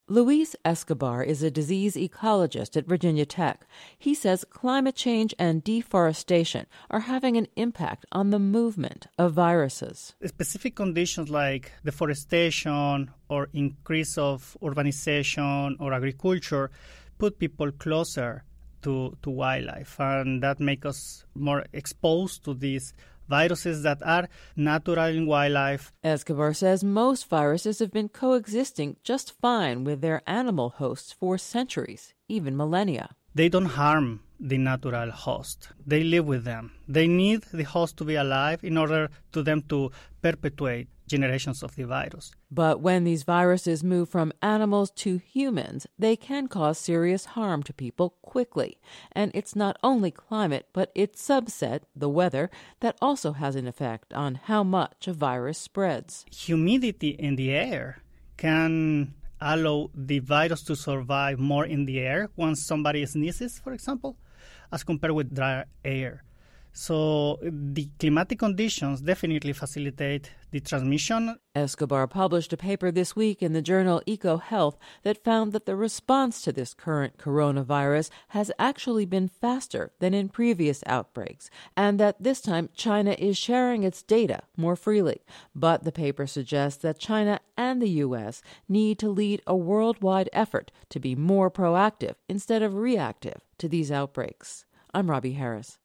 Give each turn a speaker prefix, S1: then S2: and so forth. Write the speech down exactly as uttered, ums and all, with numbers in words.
S1: Luis Escobar is a disease ecologist at Virginia Tech. He says climate change and deforestation are having an impact on the movement of viruses.
S2: Specific conditions like deforestation or increase of urbanization or agriculture put people closer to, to wildlife, and that makes us more exposed to these viruses that are natural in wildlife.
S1: Escobar says most viruses have been coexisting just fine with their animal hosts for centuries, even millennia.
S2: They don't harm the natural host. They live with them. They need the host to be alive in order to them to perpetuate generations of the virus.
S1: But when these viruses move from animals to humans, they can cause serious harm to people quickly. And it's not only climate, but its subset, the weather, that also has an effect on how much a virus spreads.
S2: Humidity in the air can allow the virus to survive more in the air once somebody sneezes, for example, as compared with dry air. So the climatic conditions definitely facilitate the transmission.
S1: Escobar published a paper this week in the journal EcoHealth that found that the response to this current coronavirus has actually been faster than in previous outbreaks, and that this time China is sharing its data more freely. But the paper suggests that China and the U S need to lead a worldwide effort to be more proactive instead of reactive to these outbreaks. I'm Robbie Harris.